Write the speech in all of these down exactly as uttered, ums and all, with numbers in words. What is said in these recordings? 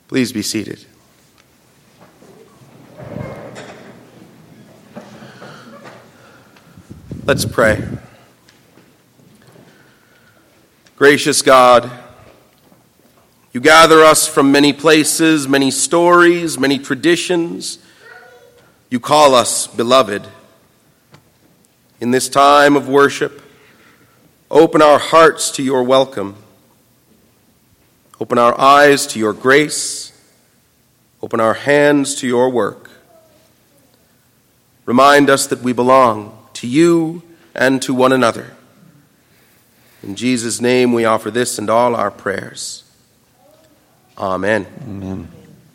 Please be seated. Let's pray. Gracious God, you gather us from many places, many stories, many traditions. You call us beloved. In this time of worship, open our hearts to your welcome. Open our eyes to your grace. Open our hands to your work. Remind us that we belong to you and to one another. In Jesus' name we offer this and all our prayers. Amen. Amen.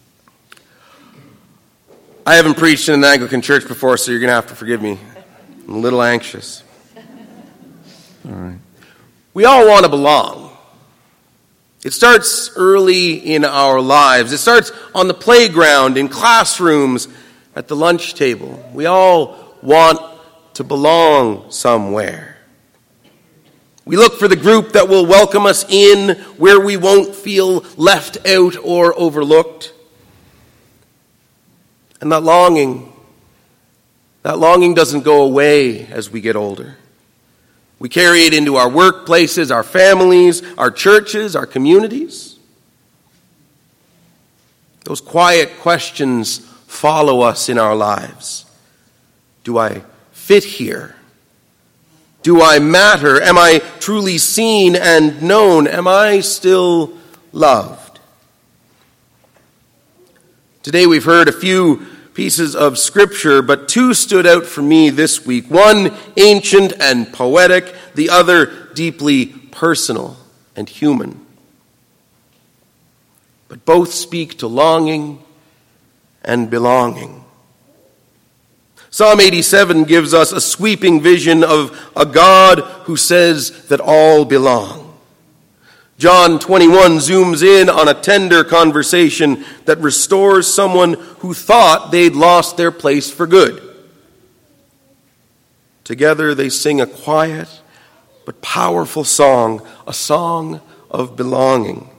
I haven't preached in an Anglican church before, so you're going to have to forgive me. I'm a little anxious. All right. We all want to belong. It starts early in our lives. It starts on the playground, in classrooms, at the lunch table. We all want to belong somewhere. We look for the group that will welcome us in, where we won't feel left out or overlooked. And that longing, that longing doesn't go away as we get older. We carry it into our workplaces, our families, our churches, our communities. Those quiet questions follow us in our lives. Do I fit here? Do I matter? Am I truly seen and known? Am I still loved? Today we've heard a few pieces of scripture, but two stood out for me this week. One ancient and poetic, the other deeply personal and human. But both speak to longing and belonging. Psalm eighty-seven gives us a sweeping vision of a God who says that all belong. John twenty-one zooms in on a tender conversation that restores someone who thought they'd lost their place for good. Together they sing a quiet but powerful song, a song of belonging.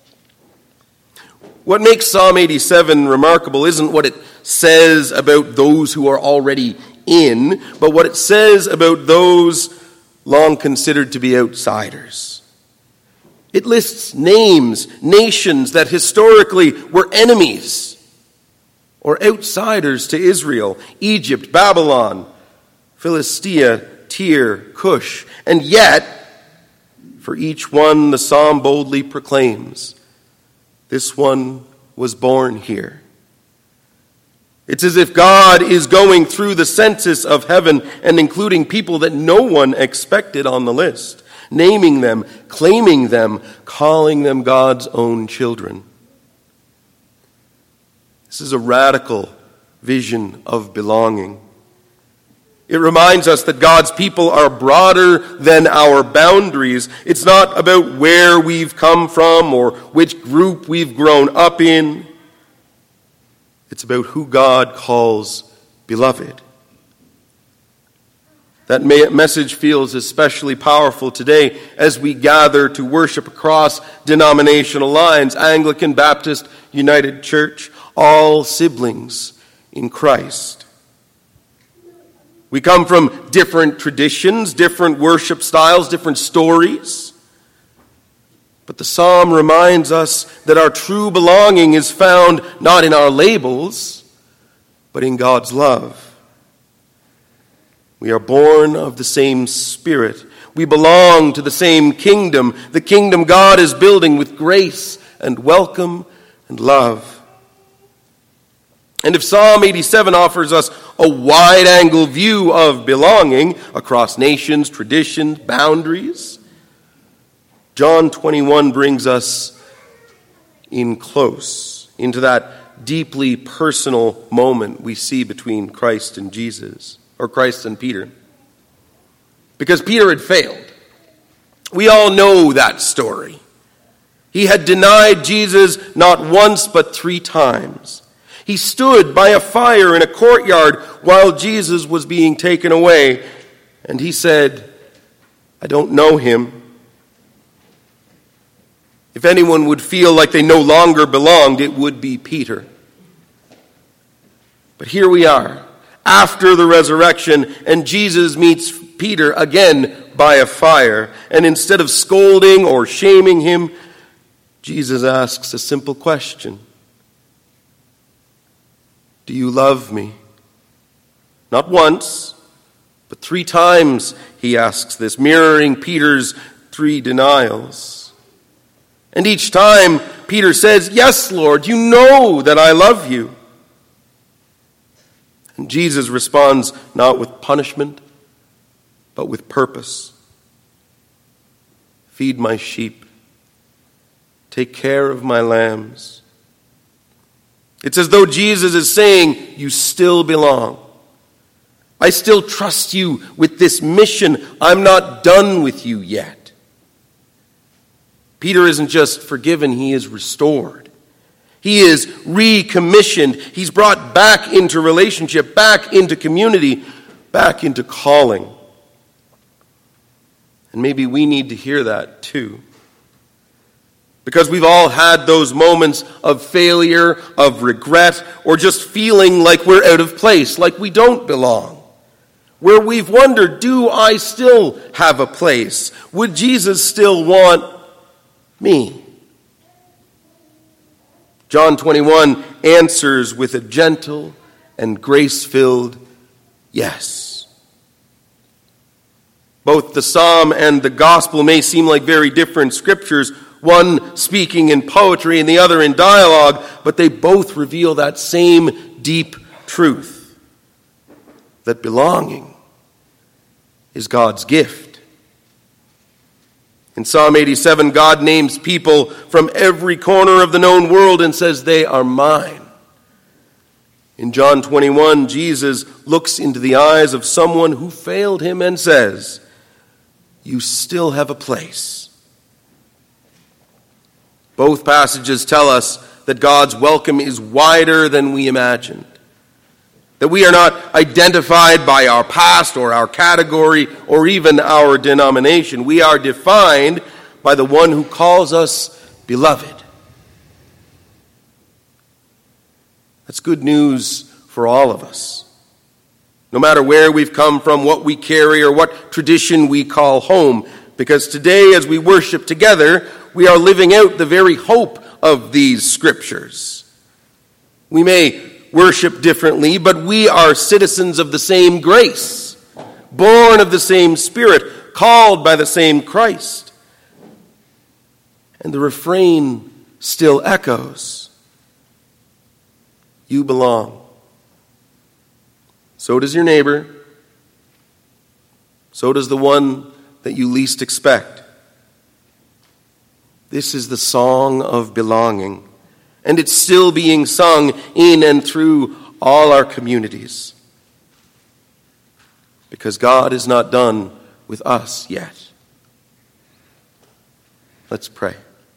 What makes Psalm eighty-seven remarkable isn't what it says about those who are already in, but what it says about those long considered to be outsiders. It lists names, nations that historically were enemies or outsiders to Israel: Egypt, Babylon, Philistia, Tyre, Cush. And yet, for each one the psalm boldly proclaims, this one was born here. It's as if God is going through the census of heaven and including people that no one expected on the list, naming them, claiming them, calling them God's own children. This is a radical vision of belonging. It reminds us that God's people are broader than our boundaries. It's not about where we've come from or which group we've grown up in. It's about who God calls beloved. That message feels especially powerful today as we gather to worship across denominational lines: Anglican, Baptist, United Church, all siblings in Christ. We come from different traditions, different worship styles, different stories. But the psalm reminds us that our true belonging is found not in our labels, but in God's love. We are born of the same Spirit. We belong to the same kingdom, the kingdom God is building with grace and welcome and love. And if Psalm eighty-seven offers us a wide-angle view of belonging across nations, traditions, boundaries, John twenty-one brings us in close, into that deeply personal moment we see between Christ and Jesus, or Christ and Peter. Because Peter had failed. We all know that story. He had denied Jesus not once but three times. He stood by a fire in a courtyard while Jesus was being taken away, and he said, "I don't know him." If anyone would feel like they no longer belonged, it would be Peter. But here we are, after the resurrection, and Jesus meets Peter again by a fire. And instead of scolding or shaming him, Jesus asks a simple question. Do you love me? Not once, but three times he asks this, mirroring Peter's three denials. And each time Peter says, yes, Lord, you know that I love you. And Jesus responds not with punishment, but with purpose. Feed my sheep. Take care of my lambs. It's as though Jesus is saying, you still belong. I still trust you with this mission. I'm not done with you yet. Peter isn't just forgiven, he is restored. He is recommissioned. He's brought back into relationship, back into community, back into calling. And maybe we need to hear that too. Because we've all had those moments of failure, of regret, or just feeling like we're out of place, like we don't belong. Where we've wondered, do I still have a place? Would Jesus still want me? John twenty-one answers with a gentle and grace-filled yes. Both the psalm and the gospel may seem like very different scriptures, one speaking in poetry and the other in dialogue, but they both reveal that same deep truth, that belonging is God's gift. In Psalm eighty-seven, God names people from every corner of the known world and says, they are mine. In John twenty-one, Jesus looks into the eyes of someone who failed him and says, you still have a place. Both passages tell us that God's welcome is wider than we imagined. That we are not identified by our past or our category or even our denomination. We are defined by the one who calls us beloved. That's good news for all of us. No matter where we've come from, what we carry, or what tradition we call home. Because today, as we worship together, we are living out the very hope of these scriptures. We may worship differently, but we are citizens of the same grace, born of the same Spirit, called by the same Christ. And the refrain still echoes. You belong. So does your neighbor. So does the one that you least expect. This is the song of belonging. And it's still being sung in and through all our communities. Because God is not done with us yet. Let's pray.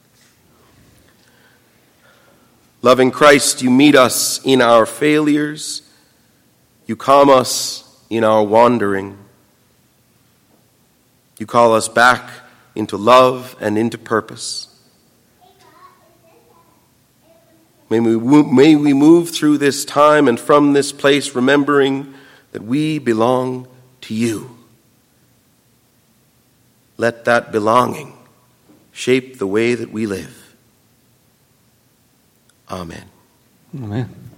Loving Christ, you meet us in our failures. You calm us in our wandering. You call us back into love and into purpose. May we, may we move through this time and from this place remembering that we belong to you. Let that belonging shape the way that we live. Amen. Amen.